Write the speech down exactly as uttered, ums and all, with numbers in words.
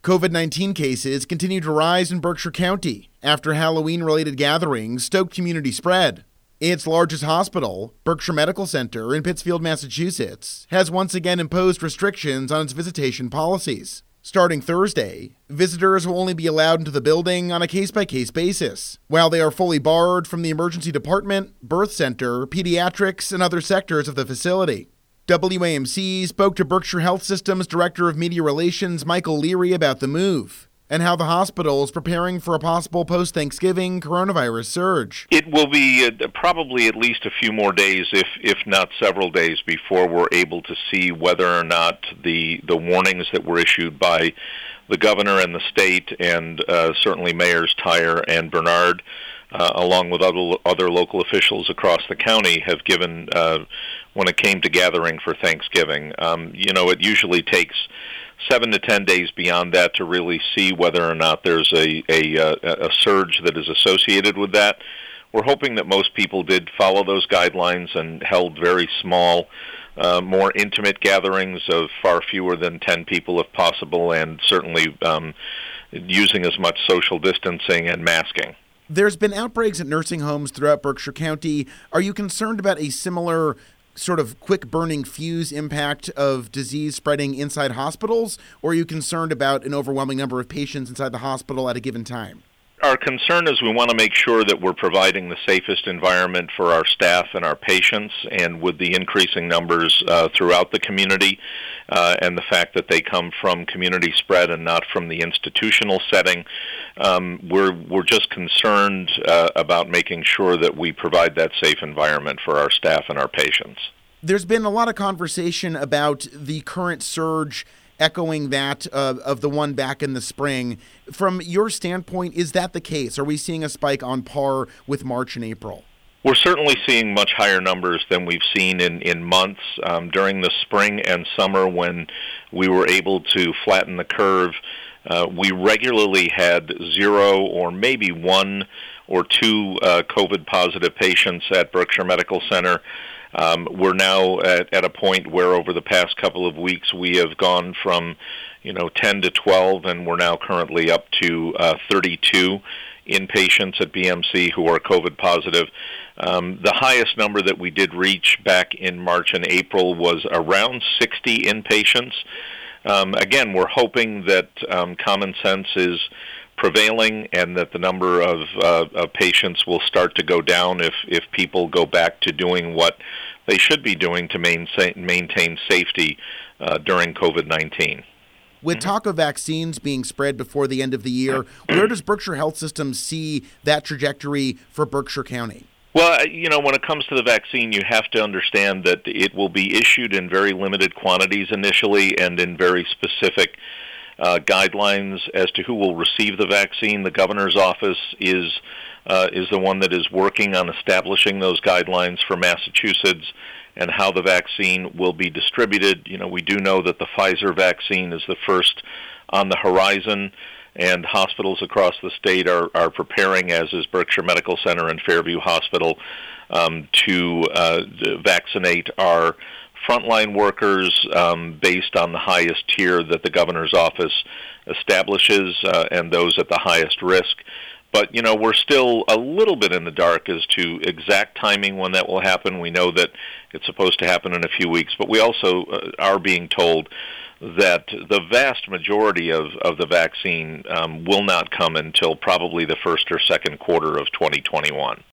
COVID nineteen cases continue to rise in Berkshire County after Halloween-related gatherings stoked community spread. Its largest hospital, Berkshire Medical Center in Pittsfield, Massachusetts, has once again imposed restrictions on its visitation policies. Starting Thursday, visitors will only be allowed into the building on a case-by-case basis, while they are fully barred from the emergency department, birth center, pediatrics, and other sectors of the facility. W A M C spoke to Berkshire Health System's Director of Media Relations, Michael Leary, about the move and how the hospital is preparing for a possible post-Thanksgiving coronavirus surge. It will be uh, probably at least a few more days, if if not several days, before we're able to see whether or not the, the warnings that were issued by the governor and the state, and uh, certainly Mayors Tyre and Bernard, uh, along with other, other local officials across the county, have given uh, when it came to gathering for Thanksgiving. Um, you know, it usually takes seven to ten days beyond that to really see whether or not there's a, a, a surge that is associated with that. We're hoping that most people did follow those guidelines and held very small, uh, more intimate gatherings of far fewer than ten people if possible, and certainly um, using as much social distancing and masking. There's been outbreaks at nursing homes throughout Berkshire County. Are you concerned about a similar sort of quick-burning fuse impact of disease spreading inside hospitals, or are you concerned about an overwhelming number of patients inside the hospital at a given time? Our concern is we want to make sure that we're providing the safest environment for our staff and our patients, and with the increasing numbers uh, throughout the community uh, and the fact that they come from community spread and not from the institutional setting, um, we're we're just concerned uh, about making sure that we provide that safe environment for our staff and our patients. There's been a lot of conversation about the current surge echoing that uh, of the one back in the spring. From your standpoint, is that the case? Are we seeing a spike on par with March and April? We're certainly seeing much higher numbers than we've seen in, in months. Um, during the spring and summer, when we were able to flatten the curve, uh, we regularly had zero or maybe one or two uh, COVID-positive patients at Berkshire Medical Center. Um, we're now at, at a point where over the past couple of weeks we have gone from, you know, ten to twelve, and we're now currently up to uh, thirty-two inpatients at B M C who are COVID positive. Um, the highest number that we did reach back in March and April was around sixty inpatients. Um, again, we're hoping that um, common sense is prevailing and that the number of, uh, of patients will start to go down if, if people go back to doing what they should be doing to maintain, maintain safety uh, during COVID nineteen. With talk of vaccines being spread before the end of the year, where does Berkshire Health System see that trajectory for Berkshire County? Well, you know, when it comes to the vaccine, you have to understand that it will be issued in very limited quantities initially and in very specific uh, guidelines as to who will receive the vaccine. The governor's office is uh, is the one that is working on establishing those guidelines for Massachusetts and how the vaccine will be distributed. You know, we do know that the Pfizer vaccine is the first on the horizon, and hospitals across the state are, are preparing, as is Berkshire Medical Center and Fairview Hospital, um, to uh, vaccinate our frontline workers um, based on the highest tier that the governor's office establishes uh, and those at the highest risk. But, you know, we're still a little bit in the dark as to exact timing when that will happen. We know that it's supposed to happen in a few weeks, but we also uh, are being told that the vast majority of, of the vaccine um, will not come until probably the first or second quarter of twenty twenty-one.